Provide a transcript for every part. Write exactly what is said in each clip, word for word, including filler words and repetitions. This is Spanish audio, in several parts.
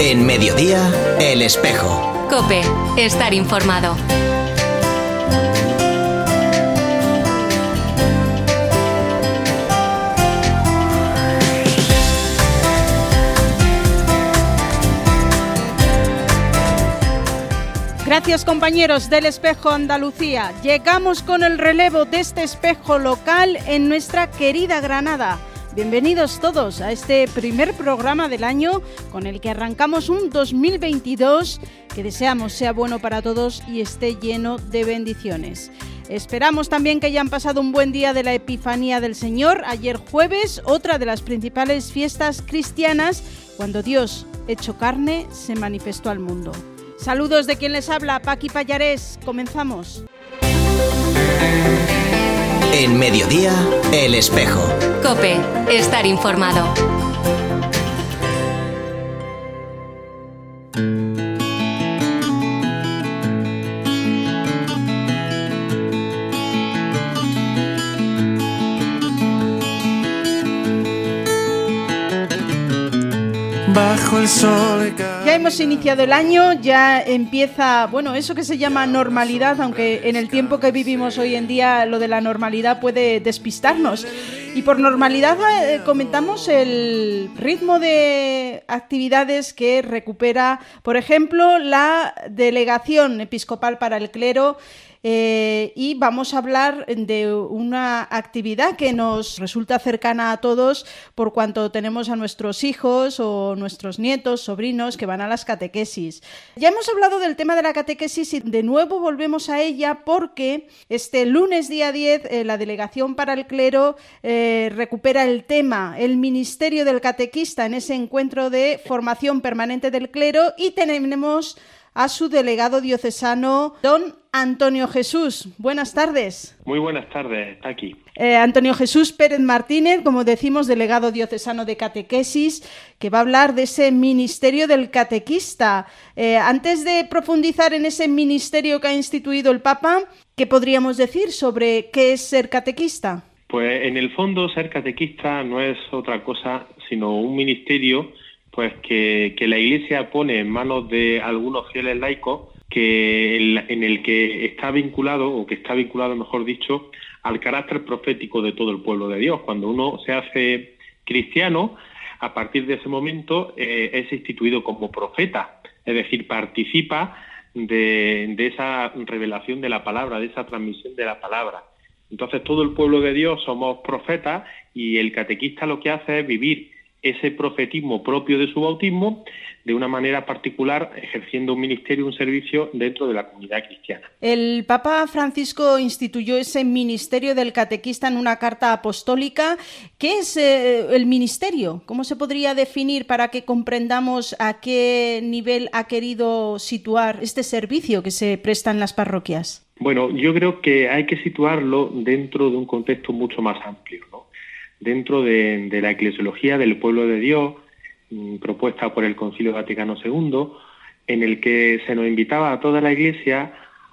En Mediodía, El Espejo. COPE, estar informado. Gracias, compañeros del Espejo Andalucía. Llegamos con el relevo de este espejo local en nuestra querida Granada. Bienvenidos todos a este primer programa del año con el que arrancamos un dos mil veintidós que deseamos sea bueno para todos y esté lleno de bendiciones. Esperamos también que hayan pasado un buen día de la Epifanía del Señor, ayer jueves, otra de las principales fiestas cristianas, cuando Dios, hecho carne, se manifestó al mundo. Saludos de quien les habla, Paqui Pallarés. Comenzamos. En Mediodía, El Espejo. COPE, estar informado. Bajo el sol. Ya hemos iniciado el año, ya empieza, bueno, eso que se llama normalidad, aunque en el tiempo que vivimos hoy en día lo de la normalidad puede despistarnos. Y por normalidad eh, comentamos el ritmo de actividades que recupera, por ejemplo, la Delegación Episcopal para el Clero. Eh, y vamos a hablar de una actividad que nos resulta cercana a todos por cuanto tenemos a nuestros hijos o nuestros nietos, sobrinos que van a las catequesis. Ya hemos hablado del tema de la catequesis y de nuevo volvemos a ella porque este lunes día diez eh, la Delegación para el Clero eh, recupera el tema, el ministerio del catequista en ese encuentro de formación permanente del clero y tenemos a su delegado diocesano, don Antonio Jesús. Buenas tardes. Muy buenas tardes, aquí. Eh, Antonio Jesús Pérez Martínez, como decimos, delegado diocesano de catequesis, que va a hablar de ese ministerio del catequista. Eh, antes de profundizar en ese ministerio que ha instituido el Papa, ¿qué podríamos decir sobre qué es ser catequista? Pues en el fondo ser catequista no es otra cosa sino un ministerio pues que, que la Iglesia pone en manos de algunos fieles laicos que en, en el que está vinculado, o que está vinculado, mejor dicho, al carácter profético de todo el pueblo de Dios. Cuando uno se hace cristiano, a partir de ese momento eh, es instituido como profeta, es decir, participa de, de esa revelación de la palabra, de esa transmisión de la palabra. Entonces todo el pueblo de Dios somos profetas y el catequista lo que hace es vivir ese profetismo propio de su bautismo de una manera particular, ejerciendo un ministerio, un servicio dentro de la comunidad cristiana. El Papa Francisco instituyó ese ministerio del catequista en una carta apostólica. ¿Qué es eh, el ministerio? ¿Cómo se podría definir para que comprendamos a qué nivel ha querido situar este servicio que se presta en las parroquias? Bueno, yo creo que hay que situarlo dentro de un contexto mucho más amplio, ¿no? Dentro de, de la eclesiología del pueblo de Dios, mmm, propuesta por el Concilio Vaticano segundo, en el que se nos invitaba a toda la Iglesia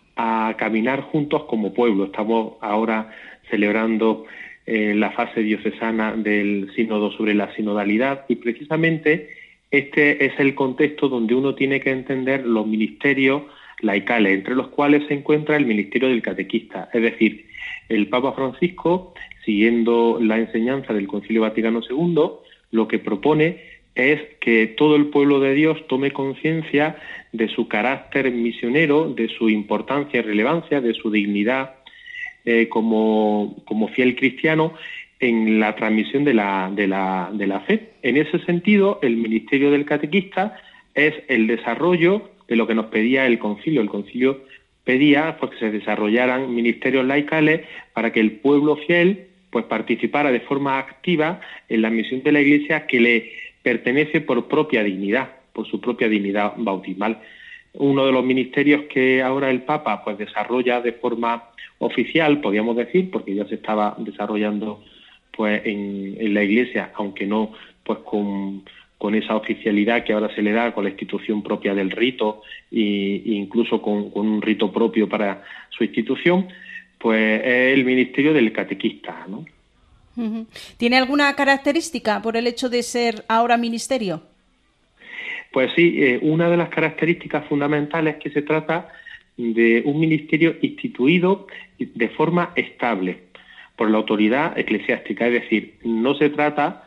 a caminar juntos como pueblo. Estamos ahora celebrando eh, la fase diocesana del sínodo sobre la sinodalidad y precisamente este es el contexto donde uno tiene que entender los ministerios laicales, entre los cuales se encuentra el ministerio del catequista. Es decir, el Papa Francisco, siguiendo la enseñanza del Concilio Vaticano segundo, lo que propone es que todo el pueblo de Dios tome conciencia de su carácter misionero, de su importancia y relevancia, de su dignidad eh, como, como fiel cristiano en la transmisión de la, de, la, de la fe. En ese sentido, el ministerio del catequista es el desarrollo de lo que nos pedía el Concilio. El Concilio pedía pues, que se desarrollaran ministerios laicales para que el pueblo fiel pues participara de forma activa en la misión de la Iglesia que le pertenece por propia dignidad, por su propia dignidad bautismal. Uno de los ministerios que ahora el Papa pues desarrolla de forma oficial, podríamos decir, porque ya se estaba desarrollando pues en, en la Iglesia, aunque no pues con, con esa oficialidad que ahora se le da con la institución propia del rito e incluso con, con un rito propio para su institución, pues es el ministerio del catequista, ¿no? ¿Tiene alguna característica por el hecho de ser ahora ministerio? Pues sí, eh, una de las características fundamentales es que se trata de un ministerio instituido de forma estable por la autoridad eclesiástica, es decir, no se trata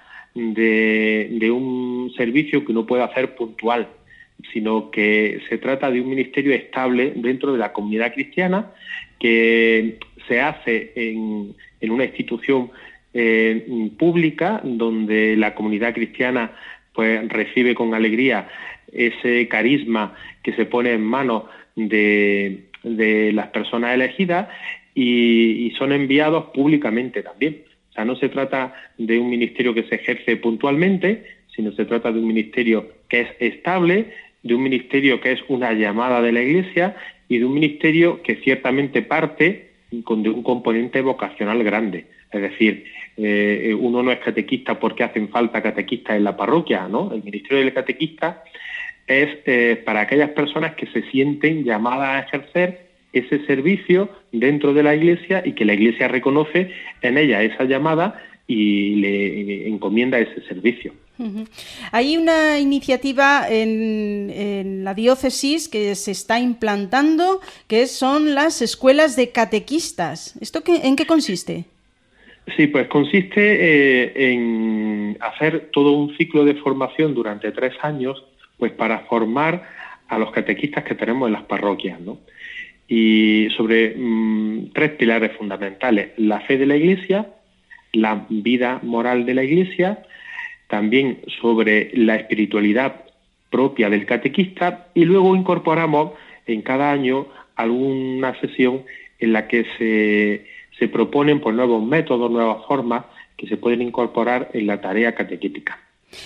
de, de un servicio que uno pueda hacer puntual, sino que se trata de un ministerio estable dentro de la comunidad cristiana que se hace en, en una institución eh, pública donde la comunidad cristiana pues recibe con alegría ese carisma que se pone en manos de, de las personas elegidas y, y son enviados públicamente también. O sea, no se trata de un ministerio que se ejerce puntualmente, sino se trata de un ministerio que es estable, de un ministerio que es una llamada de la Iglesia y de un ministerio que ciertamente parte con de un componente vocacional grande. Es decir, eh, uno no es catequista porque hacen falta catequistas en la parroquia, ¿no? El ministerio del catequista es eh, para aquellas personas que se sienten llamadas a ejercer ese servicio dentro de la Iglesia y que la Iglesia reconoce en ella esa llamada y le, le encomienda ese servicio. Uh-huh. Hay una iniciativa en, en la diócesis que se está implantando, que son las escuelas de catequistas. ¿Esto qué, en qué consiste? Sí, pues consiste eh, en hacer todo un ciclo de formación durante tres años, pues para formar a los catequistas que tenemos en las parroquias, ¿no? Y sobre mmm, tres pilares fundamentales: la fe de la Iglesia, la vida moral de la Iglesia, también sobre la espiritualidad propia del catequista, y luego incorporamos en cada año alguna sesión en la que se, se proponen pues, nuevos métodos, nuevas formas que se pueden incorporar en la tarea catequética.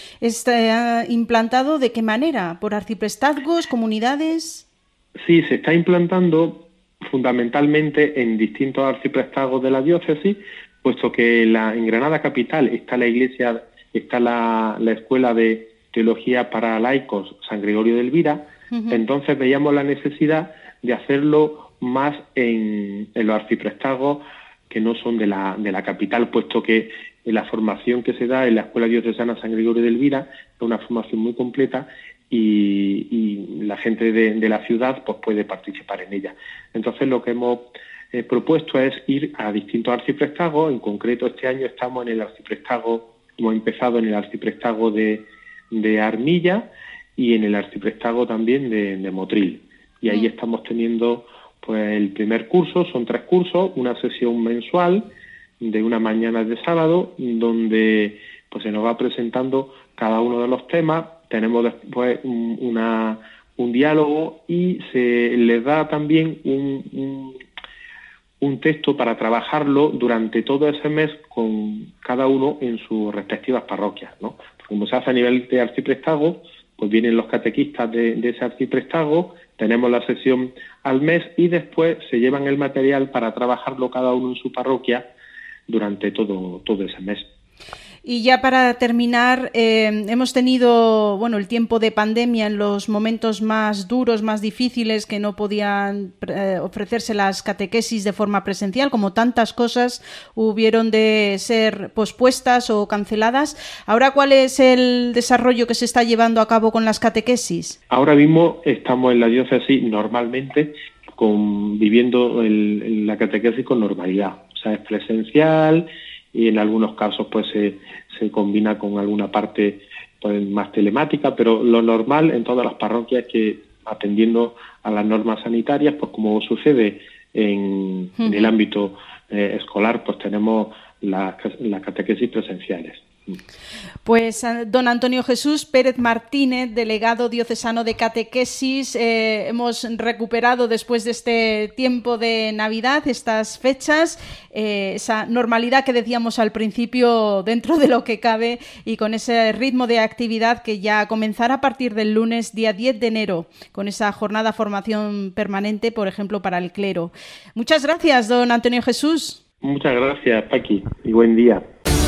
¿Está implantado de qué manera? ¿Por arciprestazgos, comunidades? Sí, se está implantando fundamentalmente en distintos arciprestazgos de la diócesis, puesto que la, en Granada capital está la iglesia, está la, la Escuela de Teología para Laicos San Gregorio de Elvira. Uh-huh. Entonces veíamos la necesidad de hacerlo más en, en los arciprestazgos que no son de la, de la capital, puesto que la formación que se da en la Escuela Diocesana San Gregorio de Elvira es una formación muy completa y, y la gente de, de la ciudad pues puede participar en ella. Entonces lo que hemos eh, propuesto es ir a distintos arciprestazgos. En concreto este año estamos en el arciprestago, hemos empezado en el arciprestago de, de Armilla y en el arciprestago también de, de Motril. Y ahí estamos teniendo pues el primer curso, son tres cursos, una sesión mensual de una mañana de sábado, donde pues se nos va presentando cada uno de los temas. Tenemos después un, una, un diálogo y se les da también un, un, un texto para trabajarlo durante todo ese mes con cada uno en sus respectivas parroquias, ¿no? Porque como se hace a nivel de arciprestago, pues vienen los catequistas de, de ese arciprestago, tenemos la sesión al mes y después se llevan el material para trabajarlo cada uno en su parroquia durante todo, todo ese mes. Y ya para terminar, eh, hemos tenido bueno el tiempo de pandemia en los momentos más duros, más difíciles, que no podían eh, ofrecerse las catequesis de forma presencial, como tantas cosas hubieron de ser pospuestas o canceladas. Ahora, ¿cuál es el desarrollo que se está llevando a cabo con las catequesis? Ahora mismo estamos en la diócesis normalmente con, viviendo el, el, la catequesis con normalidad, o sea, es presencial y en algunos casos pues se, se combina con alguna parte pues, más telemática, pero lo normal en todas las parroquias es que atendiendo a las normas sanitarias, pues como sucede en, uh-huh. en el ámbito eh, escolar, pues tenemos las la catequesis presenciales. Pues don Antonio Jesús Pérez Martínez, delegado diocesano de catequesis, eh, hemos recuperado después de este tiempo de Navidad, estas fechas, eh, esa normalidad que decíamos al principio dentro de lo que cabe y con ese ritmo de actividad que ya comenzará a partir del lunes, día diez de enero, con esa jornada formación permanente, por ejemplo, para el clero. Muchas gracias, don Antonio Jesús. Muchas gracias, Paqui, y buen día.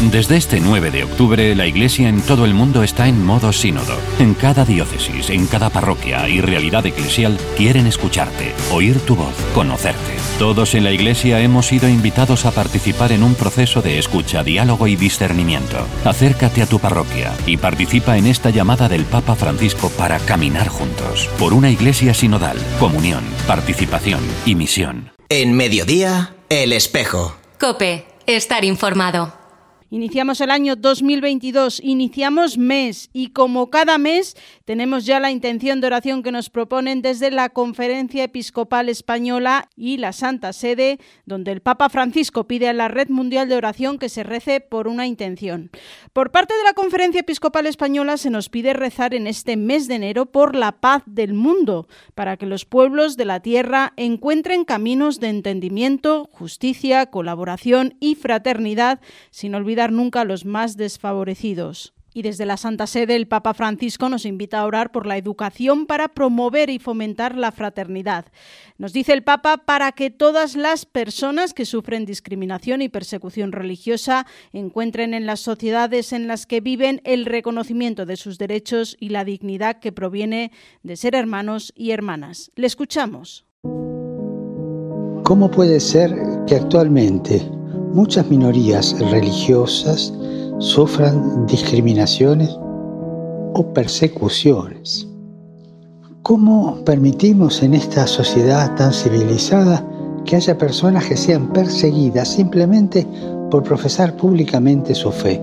Desde este nueve de octubre, la Iglesia en todo el mundo está en modo sínodo. En cada diócesis, en cada parroquia y realidad eclesial quieren escucharte, oír tu voz, conocerte. Todos en la Iglesia hemos sido invitados a participar en un proceso de escucha, diálogo y discernimiento. Acércate a tu parroquia y participa en esta llamada del Papa Francisco para caminar juntos por una Iglesia sinodal, comunión, participación y misión. En Mediodía, El Espejo. COPE. Estar informado. Iniciamos el año dos mil veintidós, iniciamos mes y como cada mes tenemos ya la intención de oración que nos proponen desde la Conferencia Episcopal Española y la Santa Sede, donde el Papa Francisco pide a la Red Mundial de Oración que se rece por una intención. Por parte de la Conferencia Episcopal Española se nos pide rezar en este mes de enero por la paz del mundo, para que los pueblos de la tierra encuentren caminos de entendimiento, justicia, colaboración y fraternidad, sin olvidar nunca a los más desfavorecidos. Y desde la Santa Sede el Papa Francisco nos invita a orar por la educación para promover y fomentar la fraternidad. Nos dice el Papa para que todas las personas que sufren discriminación y persecución religiosa encuentren en las sociedades en las que viven el reconocimiento de sus derechos y la dignidad que proviene de ser hermanos y hermanas. Le escuchamos. ¿Cómo puede ser que actualmente muchas minorías religiosas sufran discriminaciones o persecuciones? ¿Cómo permitimos en esta sociedad tan civilizada que haya personas que sean perseguidas simplemente por profesar públicamente su fe?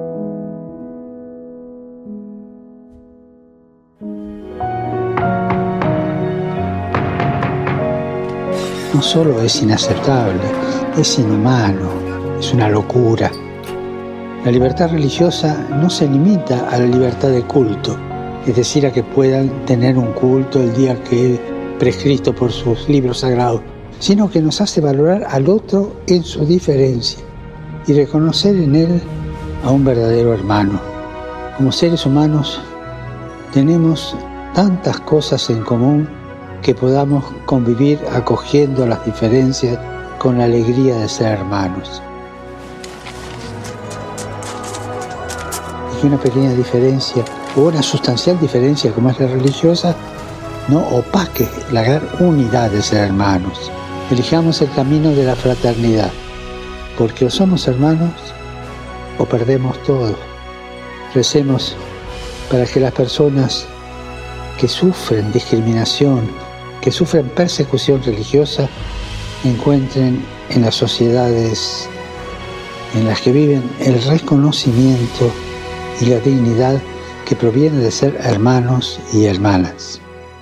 No solo es inaceptable, es inhumano, es una locura. La libertad religiosa no se limita a la libertad de culto, es decir, a que puedan tener un culto el día que es prescrito por sus libros sagrados, sino que nos hace valorar al otro en su diferencia y reconocer en él a un verdadero hermano. Como seres humanos tenemos tantas cosas en común que podamos convivir acogiendo las diferencias con la alegría de ser hermanos. Y que una pequeña diferencia o una sustancial diferencia como es la religiosa no opaque la gran unidad de ser hermanos. Elijamos el camino de la fraternidad, porque o somos hermanos o perdemos todo. Recemos para que las personas que sufren discriminación, que sufren persecución religiosa, encuentren en las sociedades en las que viven el reconocimiento y la dignidad que proviene de ser hermanos y hermanas.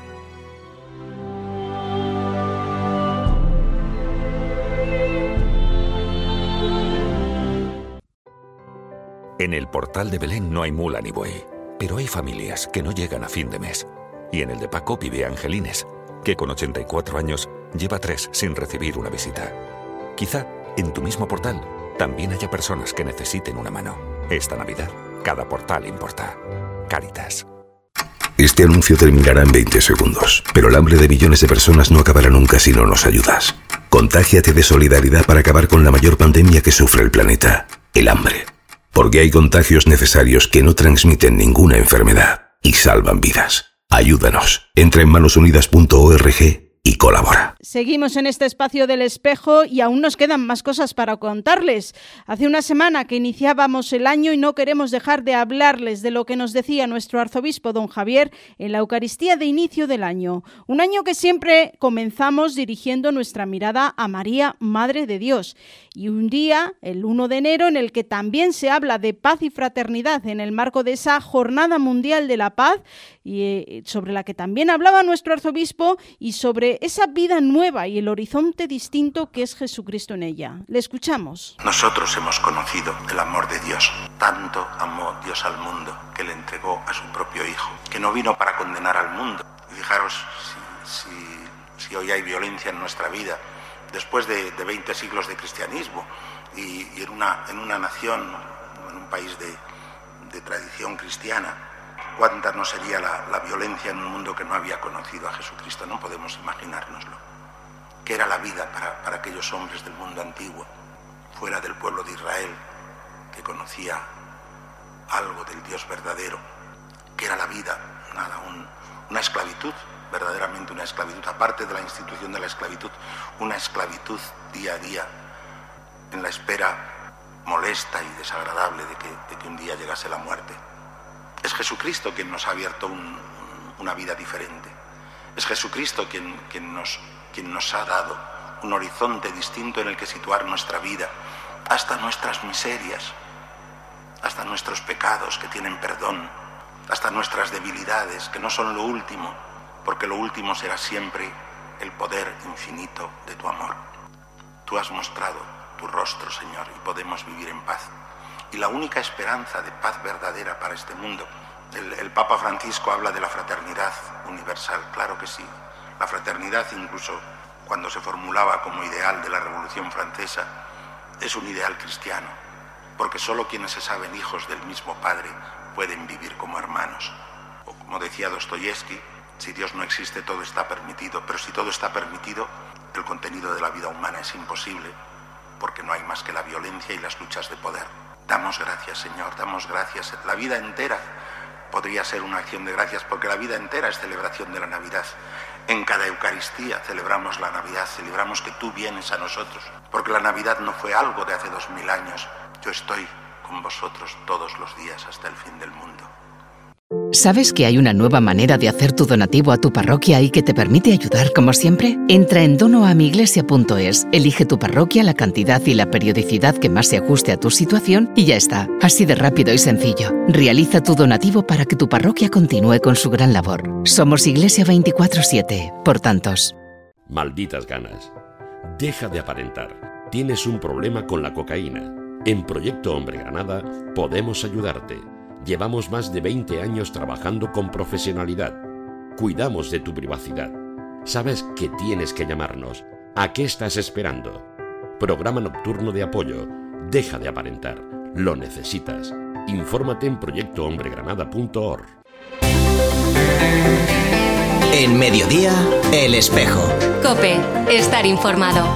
En el Portal de Belén no hay mula ni buey, pero hay familias que no llegan a fin de mes. Y en el de Paco vive Angelines, que con ochenta y cuatro años lleva tres sin recibir una visita. Quizá en tu mismo portal también haya personas que necesiten una mano. Esta Navidad, cada portal importa. Cáritas. Este anuncio terminará en veinte segundos, pero el hambre de millones de personas no acabará nunca si no nos ayudas. Contágiate de solidaridad para acabar con la mayor pandemia que sufre el planeta, el hambre. Porque hay contagios necesarios que no transmiten ninguna enfermedad y salvan vidas. Ayúdanos. Entra en manos unidas punto org y colabora. Seguimos en este espacio del espejo y aún nos quedan más cosas para contarles. Hace una semana que iniciábamos el año y no queremos dejar de hablarles de lo que nos decía nuestro arzobispo don Javier en la Eucaristía de inicio del año. Un año que siempre comenzamos dirigiendo nuestra mirada a María, Madre de Dios. Y un día, el uno de enero, en el que también se habla de paz y fraternidad en el marco de esa Jornada Mundial de la Paz, y eh, sobre la que también hablaba nuestro arzobispo y sobre esa vida nueva y el horizonte distinto que es Jesucristo en ella. Le escuchamos. Nosotros hemos conocido el amor de Dios. Tanto amó Dios al mundo que le entregó a su propio Hijo, que no vino para condenar al mundo. Y fijaros, si, si, si hoy hay violencia en nuestra vida, después de, de veinte siglos de cristianismo y, y en, una, en una nación, en un país de, de tradición cristiana, cuánta no sería la, la violencia en un mundo que no había conocido a Jesucristo. No podemos imaginárnoslo. ¿Qué era la vida para, para aquellos hombres del mundo antiguo, fuera del pueblo de Israel, que conocía algo del Dios verdadero, que era la vida, nada, un, una esclavitud, verdaderamente una esclavitud, aparte de la institución de la esclavitud, una esclavitud día a día, en la espera molesta y desagradable de que, de que un día llegase la muerte. Es Jesucristo quien nos ha abierto un, una vida diferente. Es Jesucristo quien, quien, nos, quien nos ha dado un horizonte distinto en el que situar nuestra vida, hasta nuestras miserias, hasta nuestros pecados que tienen perdón, hasta nuestras debilidades que no son lo último, porque lo último será siempre el poder infinito de tu amor. Tú has mostrado tu rostro, Señor, y podemos vivir en paz. Y la única esperanza de paz verdadera para este mundo, el, el Papa Francisco habla de la fraternidad universal, claro que sí. La fraternidad, incluso cuando se formulaba como ideal de la Revolución Francesa, es un ideal cristiano, porque solo quienes se saben hijos del mismo Padre pueden vivir como hermanos. O como decía Dostoyevsky, si Dios no existe, todo está permitido, pero si todo está permitido, el contenido de la vida humana es imposible, porque no hay más que la violencia y las luchas de poder. Damos gracias, Señor, damos gracias. La vida entera podría ser una acción de gracias, porque la vida entera es celebración de la Navidad. En cada Eucaristía celebramos la Navidad, celebramos que tú vienes a nosotros, porque la Navidad no fue algo de hace dos mil años. Yo estoy con vosotros todos los días hasta el fin del mundo. ¿Sabes que hay una nueva manera de hacer tu donativo a tu parroquia y que te permite ayudar como siempre? Entra en dono a mi iglesia punto es, elige tu parroquia, la cantidad y la periodicidad que más se ajuste a tu situación y ya está, así de rápido y sencillo. Realiza tu donativo para que tu parroquia continúe con su gran labor. Somos Iglesia veinticuatro siete, por tantos. Malditas ganas. Deja de aparentar. Tienes un problema con la cocaína. En Proyecto Hombre Granada podemos ayudarte. Llevamos más de veinte años trabajando con profesionalidad. Cuidamos de tu privacidad. Sabes que tienes que llamarnos. ¿A qué estás esperando? Programa nocturno de apoyo. Deja de aparentar. Lo necesitas. Infórmate en proyecto hombre granada punto org. En Mediodía, El Espejo. COPE. Estar informado.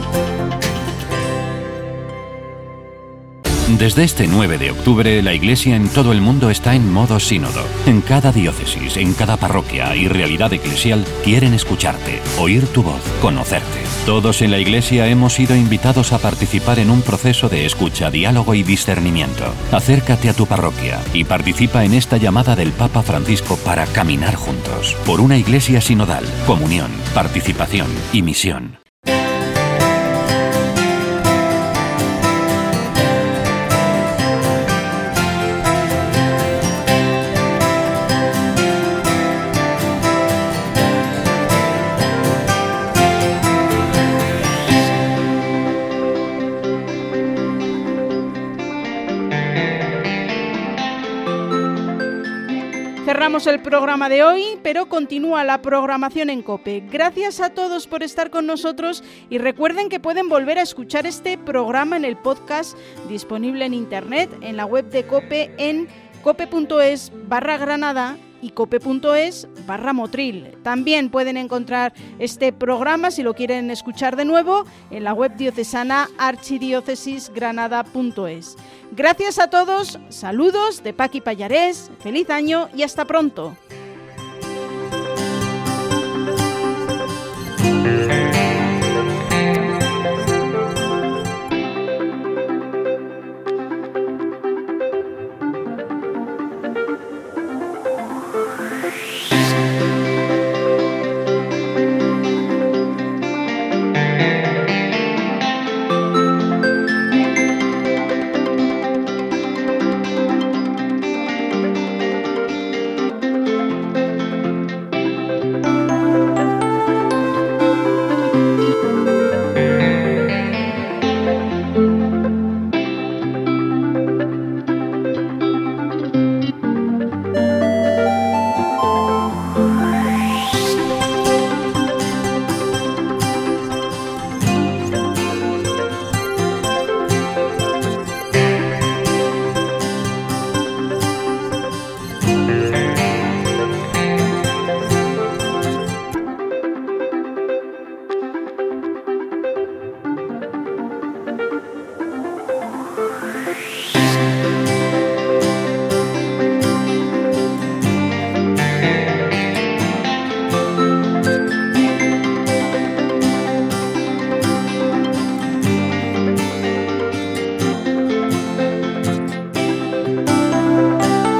Desde este nueve de octubre, la Iglesia en todo el mundo está en modo sínodo. En cada diócesis, en cada parroquia y realidad eclesial quieren escucharte, oír tu voz, conocerte. Todos en la Iglesia hemos sido invitados a participar en un proceso de escucha, diálogo y discernimiento. Acércate a tu parroquia y participa en esta llamada del Papa Francisco para caminar juntos por una Iglesia sinodal, comunión, participación y misión. Cerramos el programa de hoy, pero continúa la programación en COPE. Gracias a todos por estar con nosotros y recuerden que pueden volver a escuchar este programa en el podcast disponible en internet, en la web de COPE en cope.es barra Granada y cope.es barra Motril. También pueden encontrar este programa, si lo quieren escuchar de nuevo, en la web diocesana archidiócesisgranada punto es. Gracias a todos, saludos de Paqui Pallarés, feliz año y hasta pronto.